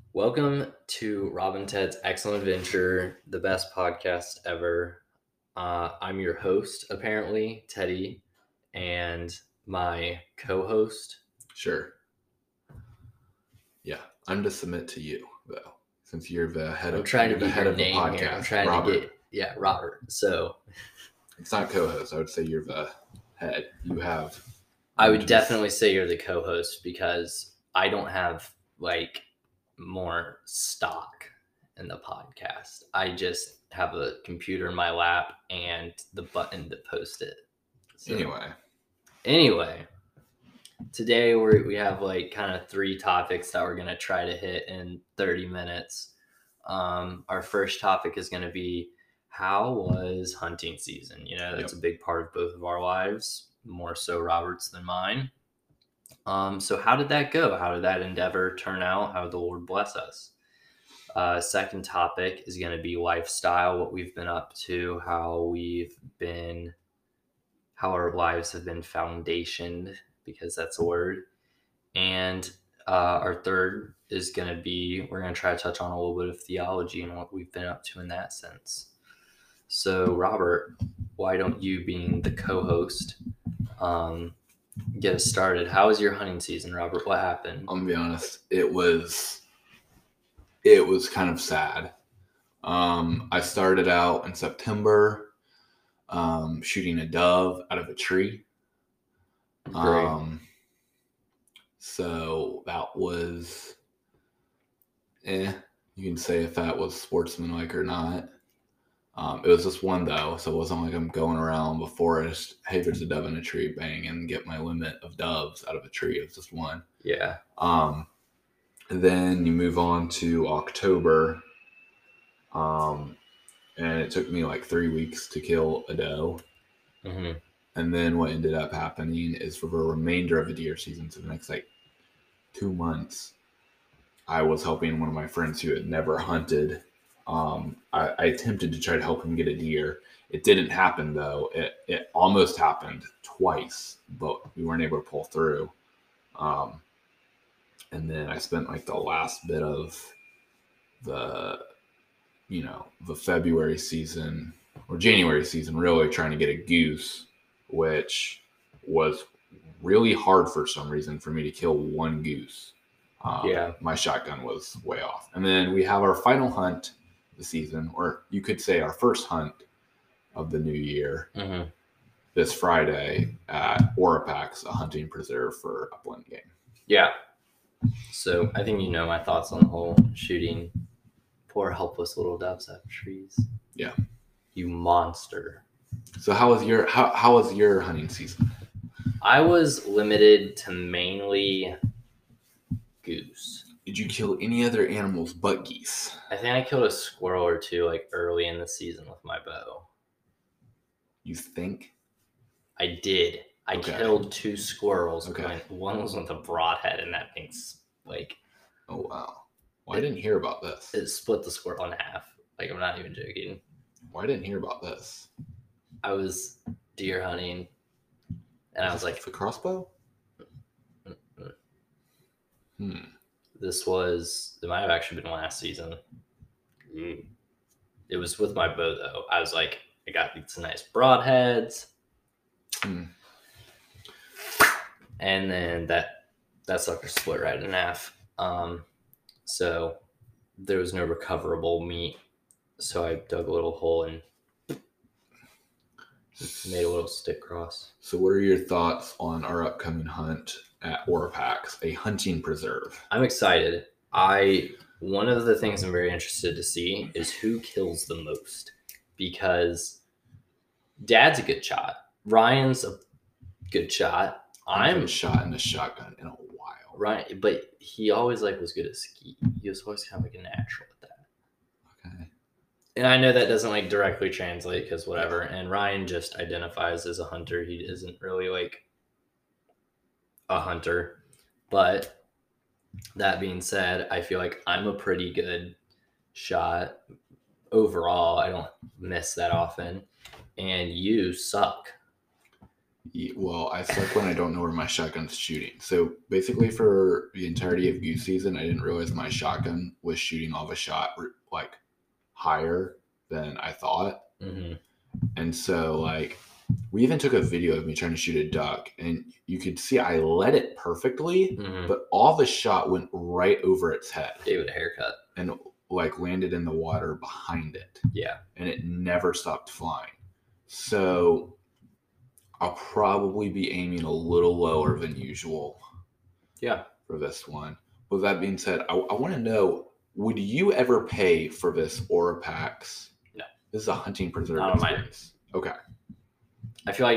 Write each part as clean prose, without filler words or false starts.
Welcome to Rob and Ted's Excellent Adventure, the best podcast ever. I'm your host, apparently, Teddy, and my co-host. Sure. Yeah, I'm to submit to you though, since you're the head I'm of. trying to you're the get head your of the name here. podcast. I'm trying Robert. to get Robert. So It's not co-host. I would say you're the head. You have. I would definitely say you're the co-host because I don't have more stock in the podcast. I just have a computer in my lap and the button to post it. So, Anyway, today we have kind of three topics that we're going to try to hit in 30 minutes. Our first topic is going to be, how was hunting season? That's a big part of both of our lives, more so Robert's than mine. So how did that go? How did that endeavor turn out? How did the Lord bless us? Second topic is going to be lifestyle, what we've been up to, how our lives have been foundationed, because that's a word. And our third is going to be, we're going to try to touch on a little bit of theology and what we've been up to in that sense. So Robert, why don't you, being the co-host, get us started? How was your hunting season, Robert? What happened? I'm gonna be honest. It was kind of sad. I started out in September, shooting a dove out of a tree. Great. So that was, you can say if that was sportsmanlike or not. It was just one though, so it wasn't like I'm going around the forest, hey, there's a dove in a tree, bang, and get my limit of doves out of a tree. It was just one. Yeah. And then you move on to October, and it took me like 3 weeks to kill a doe. Mm-hmm. And then what ended up happening is, for the remainder of the deer season, so the next 2 months, I was helping one of my friends who had never hunted. I attempted to try to help him get a deer. It didn't happen though. It almost happened twice, but we weren't able to pull through. And then I spent the last bit of the February season or January season really trying to get a goose, which was really hard for some reason for me to kill one goose. My shotgun was way off. And then we have our final hunt the season, or you could say our first hunt of the new year, this Friday at Orapax, a hunting preserve for upland game. Yeah. So I think my thoughts on the whole shooting poor helpless little doves out of trees. Yeah. You monster. So how was your hunting season? I was limited to mainly goose. Did you kill any other animals but geese? I think I killed a squirrel or two early in the season with my bow. You think? I did. I killed 2 squirrels. Okay. One was with a broadhead, and that thing's oh wow. Well, I didn't hear about this. It split the squirrel in half. I'm not even joking. Well, I didn't hear about this. I was deer hunting, and I was like, the crossbow? It might have actually been last season. It was with my bow though. I was like, I got these nice broadheads. And then that sucker split right in half. So there was no recoverable meat. So I dug a little hole and made a little stick cross. So what are your thoughts on our upcoming hunt at Orapax, a hunting preserve? I'm excited. One of the things I'm very interested to see is who kills the most, because Dad's a good shot. Ryan's a good shot. I haven't shot in a shotgun in a while. Right, but he always was good at ski. He was always kind of a natural at that. Okay. And I know that doesn't directly translate because whatever. And Ryan just identifies as a hunter. He isn't really a hunter. But that being said, I feel like I'm a pretty good shot overall. I don't miss that often. And you suck. Yeah, well, I suck when I don't know where my shotgun's shooting. So basically, for the entirety of goose season, I didn't realize my shotgun was shooting off a shot like higher than I thought. Mm-hmm. And so, like, we even took a video of me trying to shoot a duck, and you could see I let it perfectly, but all the shot went right over its head. Gave it a haircut. And, like, landed in the water behind it. Yeah. And it never stopped flying. So I'll probably be aiming a little lower than usual. Yeah. For this one. With that being said, I want to know, would you ever pay for this Aurapax? No. This is a hunting preserve experience. Okay. I feel like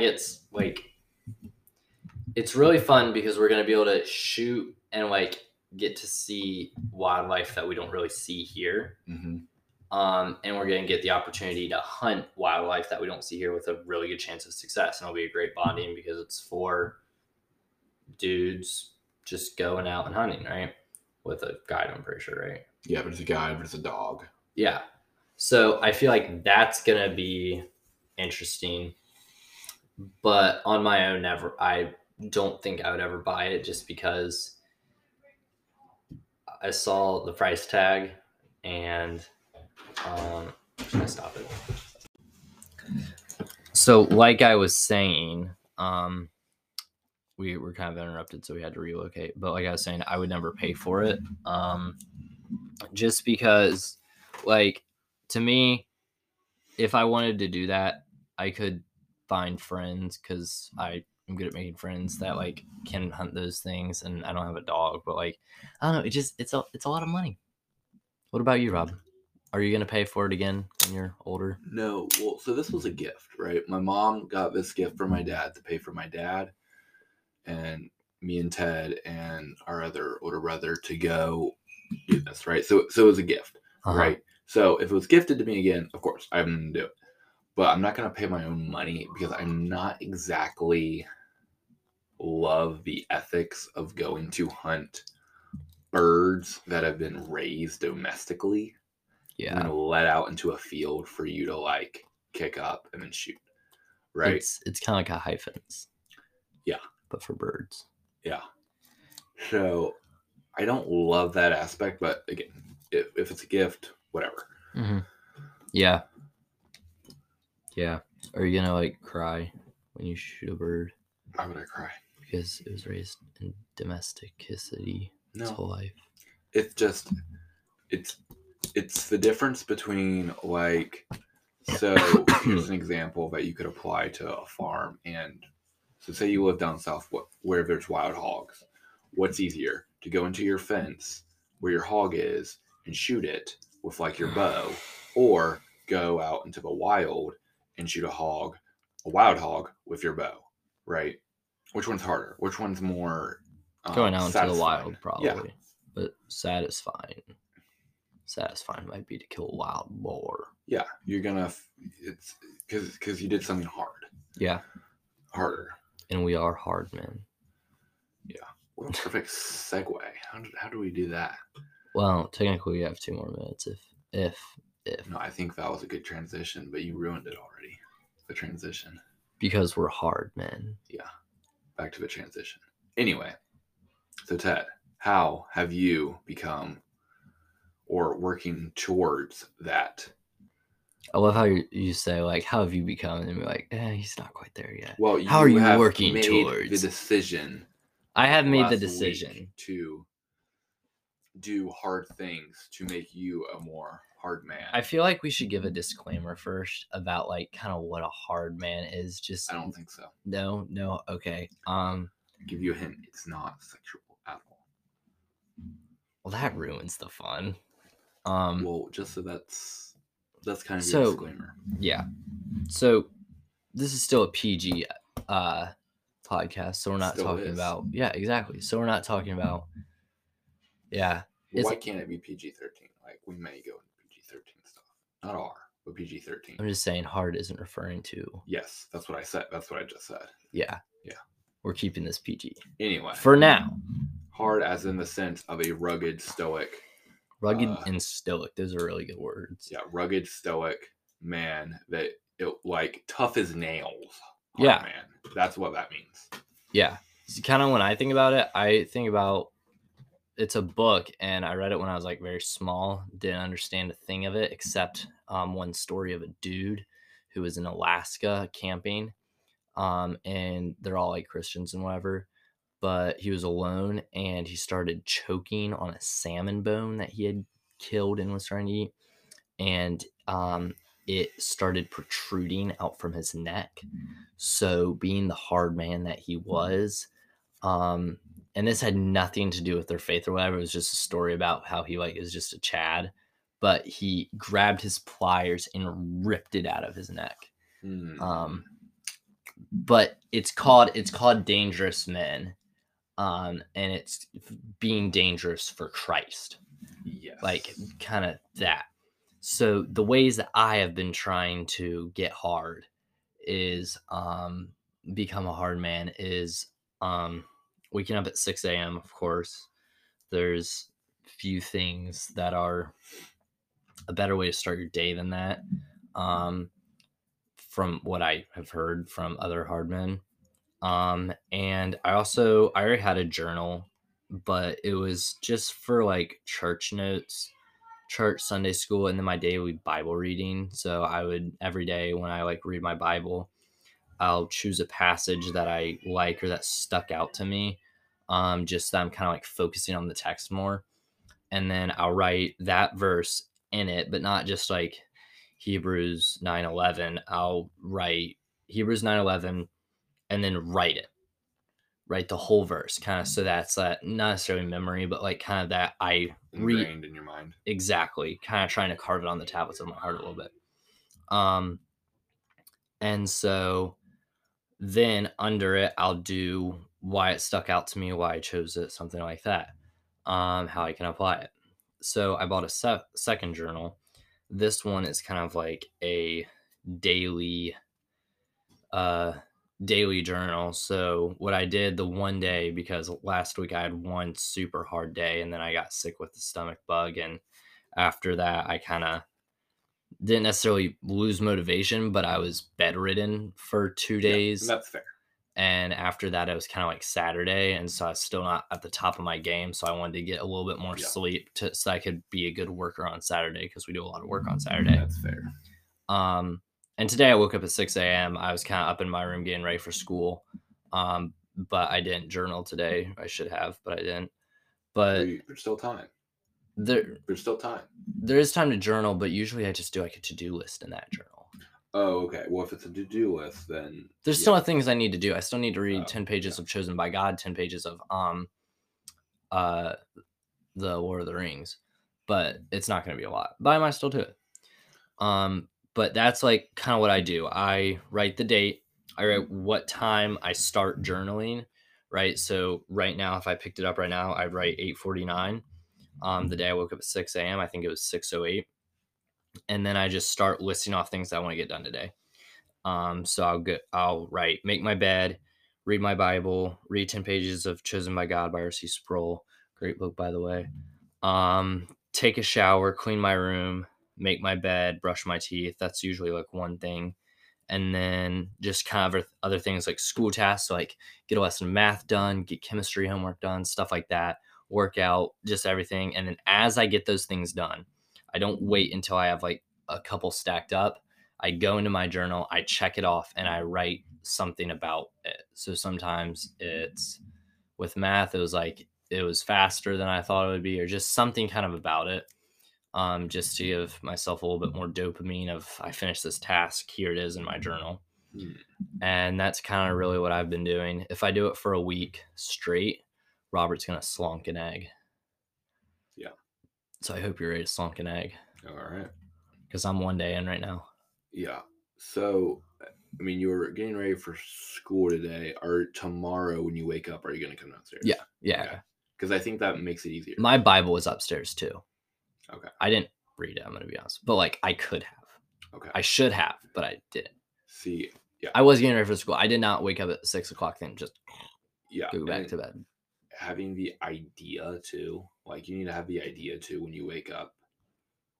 it's really fun because we're going to be able to shoot and like get to see wildlife that we don't really see here. Mm-hmm. And we're going to get the opportunity to hunt wildlife that we don't see here with a really good chance of success. And it'll be a great bonding because it's 4 dudes just going out and hunting, right? With a guide, I'm pretty sure, right? Yeah, but it's a guide, but it's a dog. Yeah. So I feel like that's going to be interesting. But on my own, I don't think I would ever buy it just because I saw the price tag and should I stop it? So like I was saying, we were kind of interrupted, so we had to relocate. But like I was saying, I would never pay for it. Just because, like, to me, if I wanted to do that, I could find friends because I'm good at making friends that like can hunt those things, and I don't have a dog. But like, I don't know, it's a lot of money. What about you, Rob? Are you gonna pay for it again when you're older? No. Well, so this was a gift, right? My mom got this gift for my dad to pay for my dad, and me and Ted and our other older brother to go do this, right? So it was a gift, right? So if it was gifted to me again, of course, I'm going to do it. But I'm not going to pay my own money because I'm not exactly love the ethics of going to hunt birds that have been raised domestically. Yeah. And then let out into a field for you to like kick up and then shoot. Right? It's kind of like a hyphens. Yeah. But for birds. Yeah. So I don't love that aspect, but again, if it's a gift, whatever. Mm-hmm. Yeah. Yeah. Are you gonna like cry when you shoot a bird? Why would I cry? Because it was raised in domesticity its whole life. It's just it's the difference between like, so here's an example that you could apply to a farm. And so say you live down south where there's wild hogs. What's easier, to go into your fence where your hog is and shoot it with like your bow, or go out into the wild and shoot a wild hog with your bow, right? Which one's harder? Which one's more going out into the wild, probably. Yeah. But satisfying might be to kill a wild boar. Yeah, you're gonna. It's because you did something hard. Yeah, harder. And we are hard men. Yeah. What a perfect segue. How do we do that? Well, technically, we have 2 more minutes. If no, I think that was a good transition, but you ruined it already. The transition. Because we're hard men. Yeah. Back to the transition. Anyway, so Ted, how have you become or working towards that? I love how you say, like, how have you become? And be like, he's not quite there yet. Well, how are you working towards the decision? I have made the decision to do hard things to make you a more hard man. I feel like we should give a disclaimer first about like kind of what a hard man is. Just I don't think so. No, okay. I'll give you a hint. It's not sexual at all. Well, that ruins the fun. Well, just so that's kind of a disclaimer. Yeah. So this is still a PG podcast, so we're not talking about. Yeah, exactly. So we're not talking about. Yeah. Why can't it be PG-13? Like, we may go into PG-13 stuff. Not R, but PG-13. I'm just saying hard isn't referring to. Yes, that's what I said. That's what I just said. Yeah. Yeah. We're keeping this PG. Anyway. For now. Hard as in the sense of a rugged, stoic. Rugged and stoic. Those are really good words. Yeah, rugged, stoic man that, like, tough as nails. hard man. That's what that means. Yeah. Kind of when I think about it, I think about it's a book, and I read it when I was like very small. Didn't understand a thing of it except one story of a dude who was in Alaska camping, and they're all like Christians and whatever. But he was alone, and he started choking on a salmon bone that he had killed and was trying to eat, and it started protruding out from his neck. So, being the hard man that he was, and this had nothing to do with their faith or whatever. It was just a story about how he like is just a Chad, but he grabbed his pliers and ripped it out of his neck. But it's called Dangerous Men, and it's being dangerous for Christ. Yes, like kind of that. So the ways that I have been trying to get hard is become a hard man is waking up at 6 a.m. Of course, there's few things that are a better way to start your day than that. From what I have heard from other hard men. And I already had a journal, but it was just for like church notes, church, Sunday school, and then my daily Bible reading. So I would every day when I like read my Bible, I'll choose a passage that I like or that stuck out to me. Just that I'm kind of like focusing on the text more. And then I'll write that verse in it, but not just like Hebrews 9:11. I'll write Hebrews 9:11 and then write the whole verse, kind of, so that's not necessarily memory, but like kind of that I ingrained in your mind. Exactly, kind of trying to carve it on the tablets of my heart a little bit. And so then under it, I'll do why it stuck out to me, why I chose it, something like that. How I can apply it. So I bought a second journal. This one is kind of like a daily journal. So what I did the one day, because last week I had one super hard day and then I got sick with the stomach bug, and after that I kind of didn't necessarily lose motivation, but I was bedridden for 2 days. Yeah, that's fair. And after that it was kind of like Saturday, and so I was still not at the top of my game, so I wanted to get a little bit more sleep so I could be a good worker on Saturday, because we do a lot of work on Saturday. That's fair. And today I woke up at 6 a.m. I was kind of up in my room getting ready for school. But I didn't journal today. I should have, but I didn't. But there's still time. There's still time. There is time to journal, but usually I just do like a to-do list in that journal. Oh, okay. Well, if it's a to-do list, then there's still things I need to do. I still need to read 10 pages of Chosen by God, 10 pages of the Lord of the Rings, but it's not going to be a lot. But I might still do it. But that's like kind of what I do. I write the date. I write what time I start journaling, right? So right now, if I picked it up right now, I'd write 8:49. The day I woke up at 6 a.m., I think it was 6:08. And then I just start listing off things that I want to get done today. So I'll write, make my bed, read my Bible, read 10 pages of Chosen by God by R.C. Sproul. Great book, by the way. Take a shower, clean my room, make my bed, brush my teeth. That's usually like one thing. And then just kind of other things like school tasks, so like get a lesson of math done, get chemistry homework done, stuff like that, work out, just everything. And then as I get those things done, I don't wait until I have like a couple stacked up. I go into my journal, I check it off, and I write something about it. So sometimes it's with math, it was faster than I thought it would be, or just something kind of about it. Just to give myself a little bit more dopamine of I finished this task, here it is in my journal. And that's kind of really what I've been doing. If I do it for a week straight, Robert's going to slonk an egg. Yeah. So I hope you're ready to slonk an egg. All right. Because I'm one day in right now. Yeah. So, I mean, you were getting ready for school today, or tomorrow when you wake up, are you going to come downstairs? Yeah. Yeah. Because I think that makes it easier. My Bible is upstairs too. Okay. I didn't read it, I'm going to be honest. But like, I could have. Okay. I should have, but I didn't. See, yeah. I was getting ready for school. I did not wake up at 6 o'clock and just go back to bed. Having the idea too, like you need to have the idea too when you wake up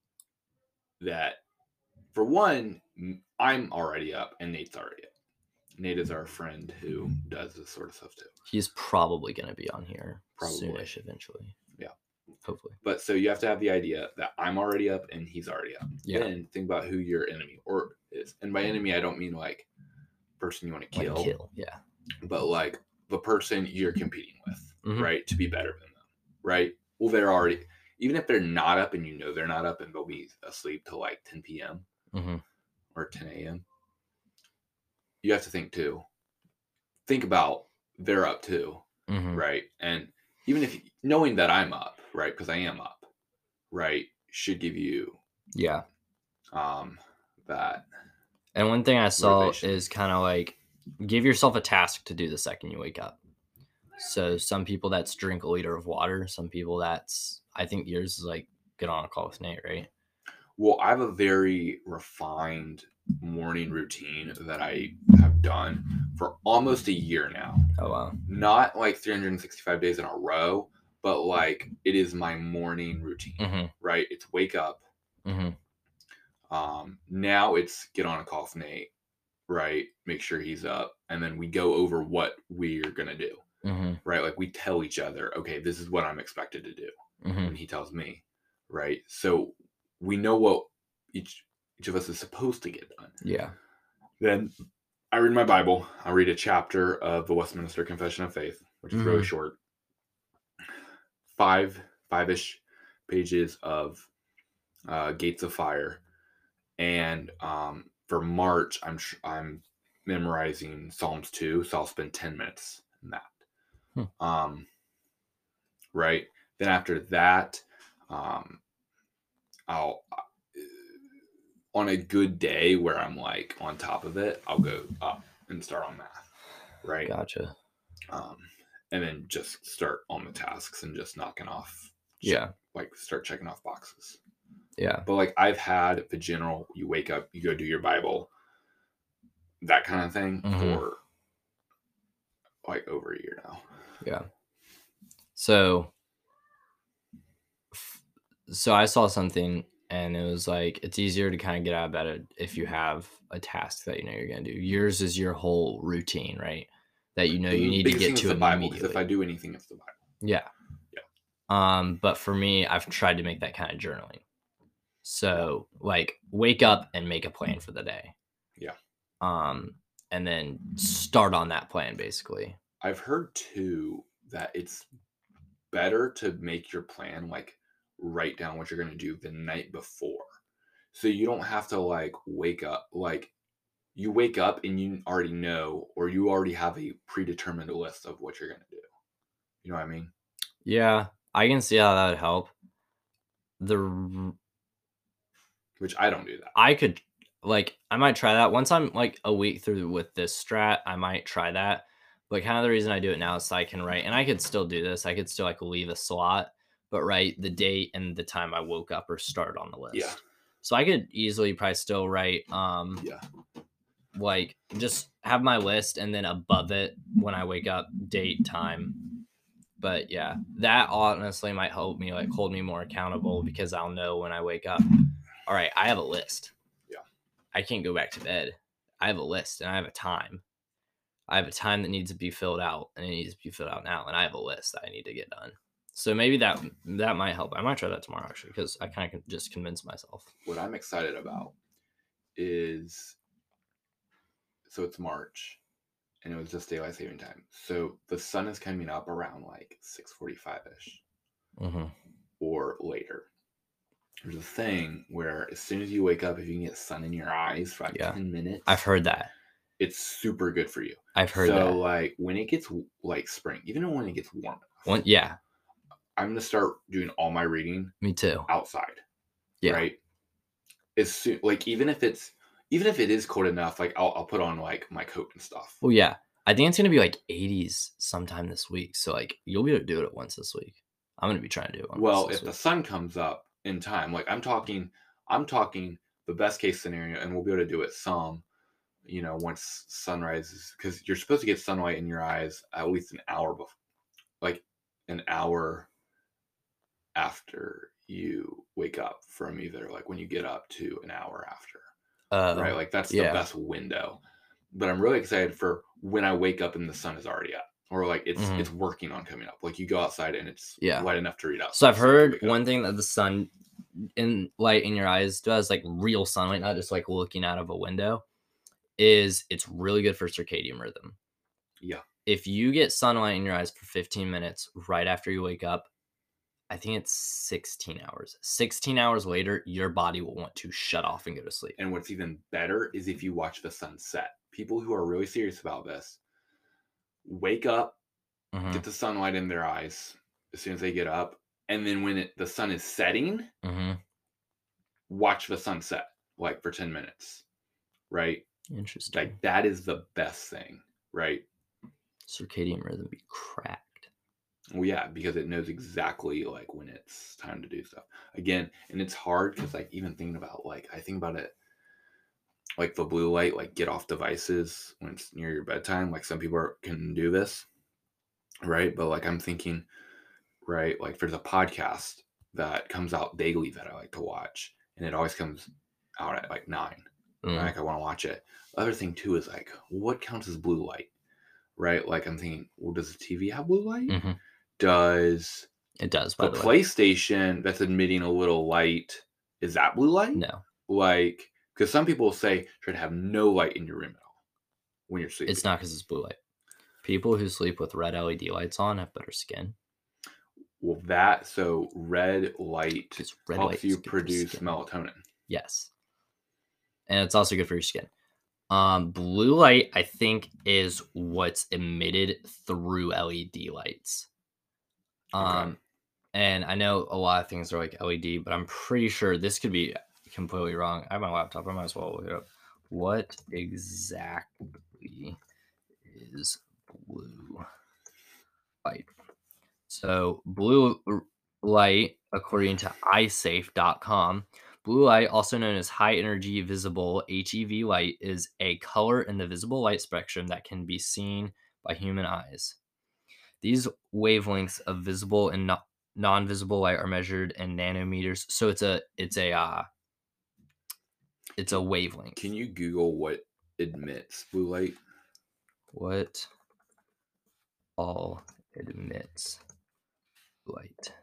that, for one, I'm already up and Nate's already up. Nate is our friend who does this sort of stuff too. He's probably going to be on here soonish eventually. Yeah. Hopefully. But so you have to have the idea that I'm already up and he's already up. Yeah. Then think about who your enemy is. And by enemy, I don't mean like person you want to kill. Like yeah. But like the person you're competing with, right? To be better than them, right? Well, they're already, even if they're not up and you know they're not up and they'll be asleep till like 10 p.m. Or 10 a.m. You have to think about they're up too, right? And even if knowing that I'm up, right? Because I am up, right? Should give you that. And one thing I saw is kind of like give yourself a task to do the second you wake up. So some people that's drink a liter of water. Some people that's, I think yours is like get on a call with Nate, right? Well, I have a very refined morning routine that I have done for almost a year now. Oh, wow. Not like 365 days in a row, but like it is my morning routine, right? It's wake up. Now it's get on a call with Nate, right? Make sure he's up. And then we go over what we're going to do, right? Like we tell each other, okay, this is what I'm expected to do. And he tells me, right? So we know what each of us is supposed to get done. Yeah. Then I read my Bible. I read a chapter of the Westminster Confession of Faith, which is really short. Five-ish pages of Gates of Fire. And for March, I'm memorizing Psalms 2, so I'll spend 10 minutes in that. Right. Then after that, I'll on a good day where I'm like on top of it, I'll go up and start on math. Right. Gotcha. And then just start on the tasks and just knocking off. Like start checking off boxes. Yeah. But like I've had the general, you wake up, you go do your Bible, that kind of thing for like over a year now. Yeah. So I saw something and it was like, it's easier to kind of get out of bed if you have a task that you know you're going to do. Yours is your whole routine, right? That you know you need to get to the Bible, because if I do anything, it's the Bible. Yeah. But for me, I've tried to make that kind of journaling. So like wake up and make a plan for the day. Yeah. And then start on that plan basically. I've heard too that it's better to make your plan, like write down what you're going to do the night before. So you don't have to like wake up, like you wake up and you already know, or you already have a predetermined list of what you're going to do. You know what I mean? Yeah. I can see how that would help. Which I don't do that. I could, like, I might try that once I'm like a week through with this strat. I might try that. But kind of the reason I do it now is so I can write, and I could still do this. I could still like leave a slot, but write the date and the time I woke up or start on the list. Yeah. So I could easily probably still write, like just have my list and then above it when I wake up, date, time. But yeah, that honestly might help me like hold me more accountable because I'll know when I wake up, all right, I have a list. Yeah. I can't go back to bed. I have a list and I have a time. I have a time that needs to be filled out and it needs to be filled out now. And I have a list that I need to get done. So maybe that might help. I might try that tomorrow actually, because I kind of just convince myself. What I'm excited about is, so it's March and it was just daylight saving time. So the sun is coming up around like 6:45-ish or later. There's a thing where as soon as you wake up, if you can get sun in your eyes for like 10 minutes. I've heard that. It's super good for you. I've heard that. So like when it gets like spring, even when it gets warm enough. Yeah. I'm going to start doing all my reading. Me too. Outside. Yeah. Right. As soon, like even if it is cold enough, like I'll put on like my coat and stuff. Well, yeah. I think it's going to be like 80s sometime this week. So like you'll be able to do it at once this week. I'm going to be trying to do it. Well, if the sun comes up in time, like I'm talking the best case scenario, and we'll be able to do it some, once sun rises, because you're supposed to get sunlight in your eyes at least an hour before, like an hour after you wake up, from either like when you get up to an hour after. Right? Like that's the best window. but I'm really excited for when I wake up and the sun is already up, or like it's working on coming up. Like you go outside and it's light enough to read out. So I've heard one thing that the sun in light in your eyes does, like real sunlight, not just like looking out of a window, is it's really good for circadian rhythm. Yeah. If you get sunlight in your eyes for 15 minutes right after you wake up, I think it's 16 hours. 16 hours later, your body will want to shut off and go to sleep. And what's even better is if you watch the sun set. People who are really serious about this wake up, get the sunlight in their eyes as soon as they get up, and then when the sun is setting, watch the sunset like for 10 minutes, right? Interesting. Like that is the best thing, right? Circadian rhythm be cracked. Well, yeah, because it knows exactly like when it's time to do stuff again. And it's hard because like even thinking about like I think about it like the blue light, like get off devices when it's near your bedtime. Like some people can do this, right? But like I'm thinking, right, like there's a podcast that comes out daily that I like to watch, and it always comes out at like 9. Like I want to watch it. The other thing too is like what counts as blue light, right? Like I'm thinking, well, does the TV have blue light? Does it does the PlayStation that's emitting a little light, is that blue light? No. Like because some people say try to have no light in your room at all when you're sleeping. It's not because it's blue light. People who sleep with red LED lights on have better skin. Well, so red light helps you produce melatonin. Yes. And it's also good for your skin. Blue light, I think, is what's emitted through LED lights. And I know a lot of things are like LED, but I'm pretty sure this could be completely wrong. I have my laptop. I might as well look it up. What exactly is blue light? So blue light, according to iSafe.com, blue light, also known as high energy visible HEV light, is a color in the visible light spectrum that can be seen by human eyes. These wavelengths of visible and non-visible light are measured in nanometers. So it's a wavelength. Can you Google what emits blue light? What all emits light?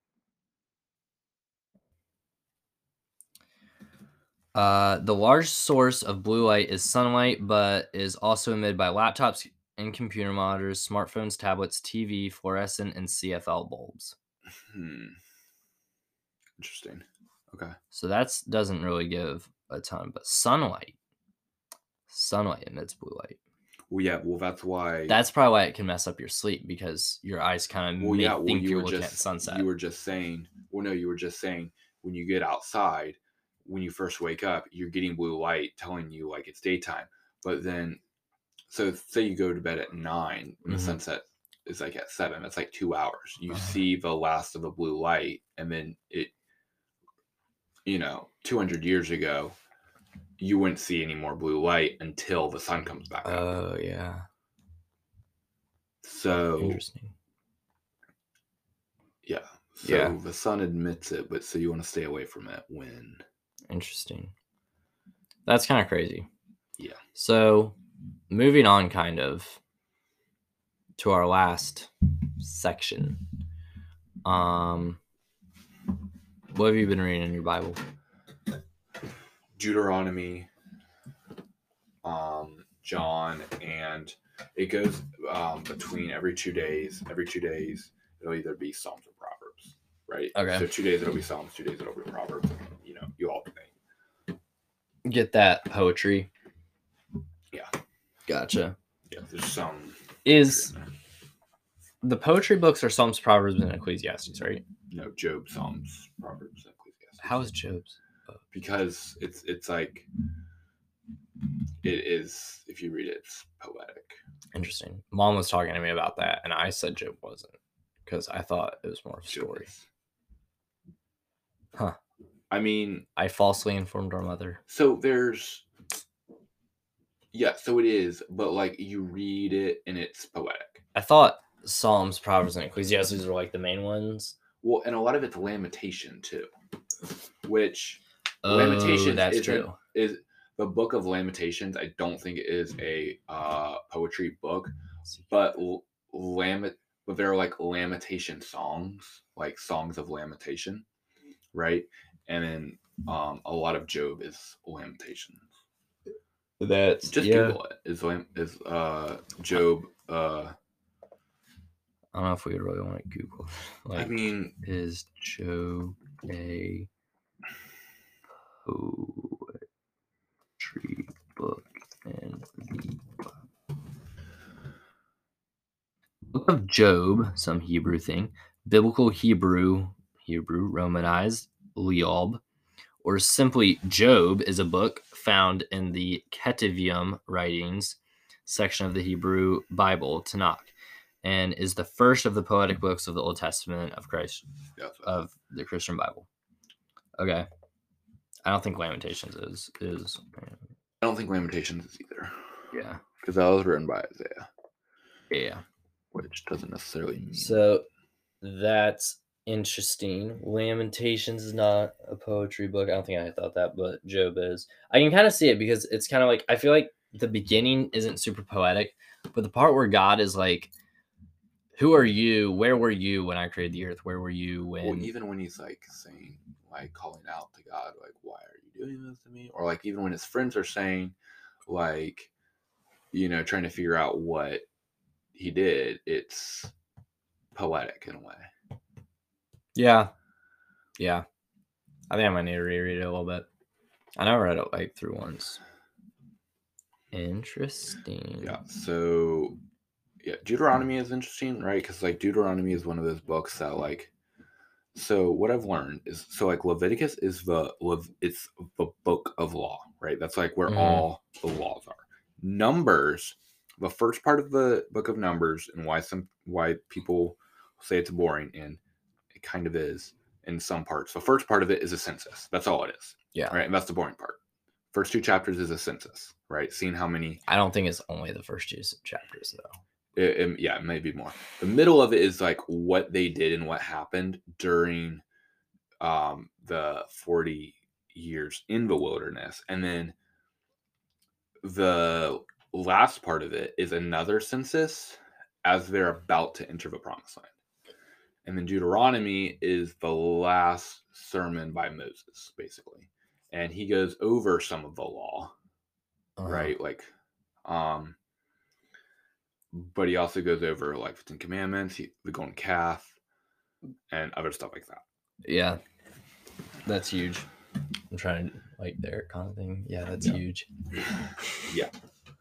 The large source of blue light is sunlight, but is also emitted by laptops and computer monitors, smartphones, tablets, TV, fluorescent, and CFL bulbs. Interesting. Okay. So that doesn't really give a ton, but sunlight emits blue light. Well, yeah. Well, that's why. That's probably why it can mess up your sleep, because your eyes kind of think you're looking at sunset. You were just saying. Well, no, you were just saying when you get outside, when you first wake up, you're getting blue light telling you like it's daytime. But then, so say you go to bed at 9 and the sunset is like at 7. That's like 2 hours. You see the last of the blue light, and then it, 200 years ago, you wouldn't see any more blue light until the sun comes back up. Oh, yeah. So interesting. Yeah. So the sun admits it, but so you want to stay away from it when. Interesting. That's kind of crazy. Yeah. So moving on kind of to our last section. What have you been reading in your Bible? Deuteronomy, John, and it goes between every 2 days. Every 2 days, it'll either be Psalms or Proverbs, right? Okay. So 2 days it'll be Psalms, 2 days it'll be Proverbs. You alternate. Get that poetry. Yeah. Gotcha. Yeah, there's some. Is the poetry books are Psalms, Proverbs, and Ecclesiastes, right? No, Job, Psalms, Proverbs, and Ecclesiastes. How is Job's? Because it's like it is. If you read it, it's poetic. Interesting. Mom was talking to me about that, and I said Job wasn't, because I thought it was more of a story. Huh. I mean, I falsely informed our mother. So there's, so it is, but like you read it and it's poetic. I thought Psalms, Proverbs, and Ecclesiastes were like the main ones. Well, and a lot of it's lamentation too, which lamentation that's true. Is the Book of Lamentations, I don't think it is a poetry book, but but they're like lamentation songs, like songs of lamentation, right? And then a lot of Job is lamentations. That's just Google it. Is Job? I don't know if we really want to Google. Like, I mean, is Job a poetry book in the Book of Job? Some Hebrew thing. Biblical Hebrew Romanized Liob, or simply Job, is a book found in the Ketuvim writings section of the Hebrew Bible, Tanakh, and is the first of the poetic books of the Old Testament of Christ, of the Christian Bible. Okay. I don't think Lamentations is. I don't think Lamentations is either. Yeah. Because that was written by Isaiah. Yeah. Which doesn't necessarily mean. So that's interesting. Lamentations is not a poetry book. I don't think I thought that, but Job is. I can kind of see it because it's kind of like, I feel like the beginning isn't super poetic, but the part where God is like, who are you? Where were you when I created the earth? Where were you when? Well, even when he's like saying, like calling out to God, like, why are you doing this to me? Or like even when his friends are saying, like, you know, trying to figure out what he did, it's poetic in a way. Yeah. Yeah. I think I might need to reread it a little bit. I never read it like through once. Interesting. Yeah. So, yeah, Deuteronomy is interesting, right? Because like Deuteronomy is one of those books that like. So what I've learned is like Leviticus is it's the book of law, right? That's like where all the laws are. Numbers, the first part of the book of Numbers, and why people say it's boring, and it kind of is in some parts. The first part of it is a census. That's all it is. Yeah. Right. And that's the boring part. First 2 chapters is a census, right? Seeing how many. I don't think it's only the first 2 chapters though. Yeah, maybe more. The middle of it is like what they did and what happened during the 40 years in the wilderness. And then the last part of it is another census as they're about to enter the promised land. And then Deuteronomy is the last sermon by Moses, basically. And he goes over some of the law, right? Like, but he also goes over like the 10 Commandments, the golden calf, and other stuff like that. Yeah, that's huge. I'm trying to like there kind of thing. Yeah, that's huge. Yeah.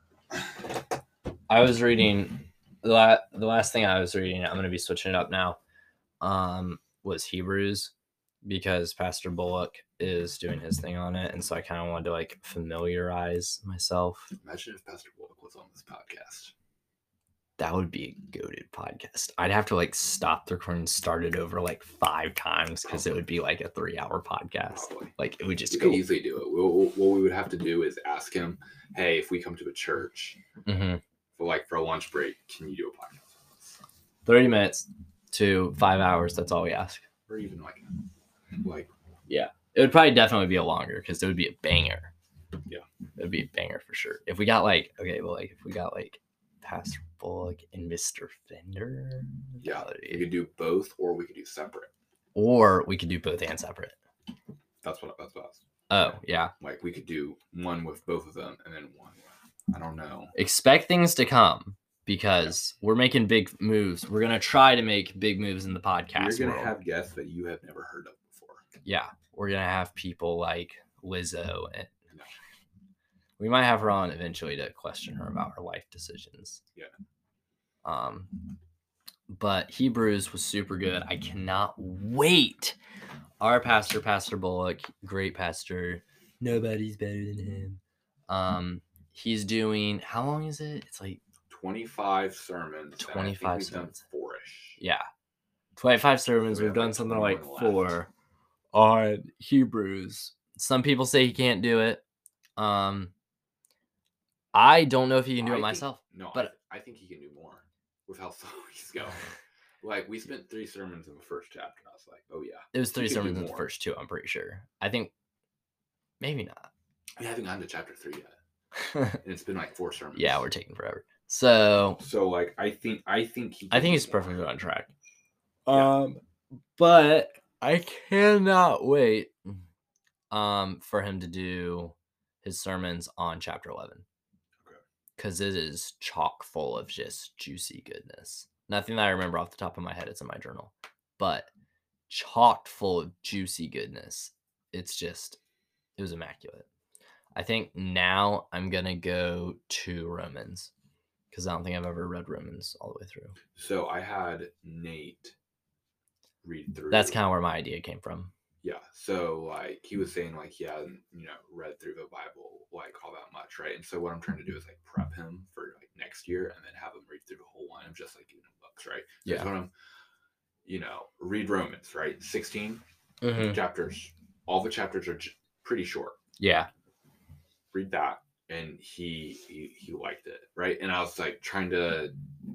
I was reading the last thing I was reading. I'm going to be switching it up now. Was Hebrews, because Pastor Bullock is doing his thing on it, and so I kind of wanted to like familiarize myself. Imagine if Pastor Bullock was on this podcast. That would be a goated podcast. I'd have to like stop the recording and start it over like 5 times because it would be like a 3-hour podcast. Probably. Like it would just could easily do it. What we would have to do is ask him, hey, if we come to a church for a lunch break, can you do a podcast? 30 minutes to 5 hours. That's all we ask. Or even like yeah, it would probably definitely be a longer because it would be a banger. Yeah, it would be a banger for sure. If we got like if we got like Pastor Bullock and Mr. Fender. Yeah, we could do both, or we could do separate. Or we could do both and separate. That's what I was. Oh, yeah. Like we could do one with both of them, and then one with, I don't know. Expect things to come because we're making big moves. We're gonna try to make big moves in the podcast. You're gonna have guests that you have never heard of before. Yeah, we're gonna have people like Lizzo and. We might have her on eventually to question her about her life decisions. Yeah. But Hebrews was super good. I cannot wait. Our pastor, Pastor Bullock, great pastor. Nobody's better than him. He's doing, how long is it? It's like 25 sermons. 25 sermons. 4-ish. Yeah. 25 sermons. We've done something like 4 on Hebrews. Some people say he can't do it. I don't know if he can do it myself. But I think he can do more with how slow he's going. Like, we spent 3 sermons in the first chapter. I was like, oh, yeah. It was 3 sermons in the first 2, I'm pretty sure. I think maybe not. We haven't gotten to chapter 3 yet. And it's been like 4 sermons. Yeah, we're taking forever. So like I think he's perfectly on track. Yeah. But I cannot wait for him to do his sermons on chapter 11. Okay. Because it is chock full of just juicy goodness. Nothing that I remember off the top of my head. It's in my journal. But chock full of juicy goodness. It was immaculate. I think now I'm going to go to Romans. Because I don't think I've ever read Romans all the way through. So I had Nate read through. That's kind of where my idea came from. Yeah. So like he was saying like he hadn't, read through the Bible like all that much, right? And so what I'm trying to do is like prep him for like next year and then have him read through the whole one of just like giving him books, right? So yeah. I want him, read Romans, right? 16 chapters. All the chapters are pretty short. Yeah. Read that. And he liked it, right? And I was like trying to,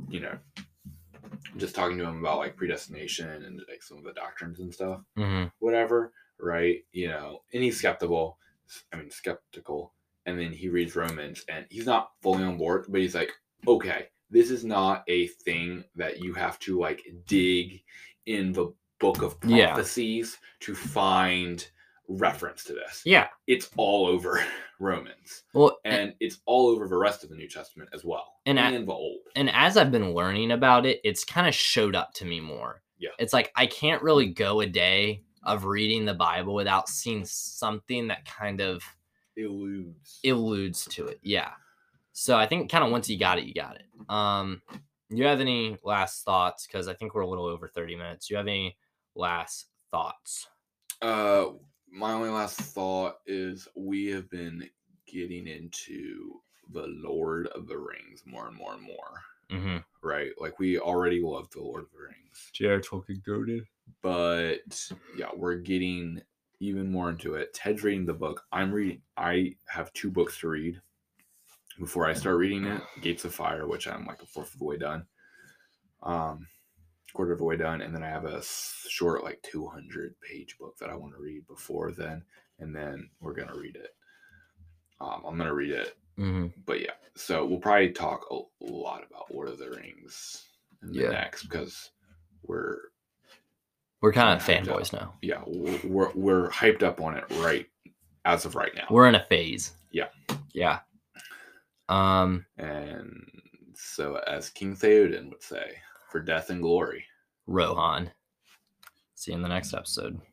just talking to him about like predestination and like some of the doctrines and stuff, whatever, right? And he's skeptical. And then he reads Romans and he's not fully on board, but he's like, okay, this is not a thing that you have to like dig in the book of prophecies to find reference to this. Yeah. It's all over Romans. Well, and it's all over the rest of the New Testament as well. And the Old. And as I've been learning about it, it's kind of showed up to me more. Yeah. It's like I can't really go a day of reading the Bible without seeing something that kind of alludes to it. Yeah. So I think kind of once you got it, you got it. You have any last thoughts? Because I think we're a little over 30 minutes. Do you have any last thoughts? My only last thought is we have been getting into the Lord of the Rings more and more and more. Mm-hmm. Right? Like we already love the Lord of the Rings. J.R. Tolkien goated. But yeah, we're getting even more into it. Ted's reading the book. I have 2 books to read before I start reading it. Gates of Fire, which I'm like a fourth of the way done. Quarter of the way done, and then I have a short like 200-page book that I want to read before then, and then we're gonna read it. I'm gonna read it, but yeah. So we'll probably talk a lot about Lord of the Rings in the next because we're kind of fanboys now. Yeah, we're hyped up on it right as of right now. We're in a phase. Yeah. And so as King Theoden would say, for death and glory. Rohan. See you in the next episode.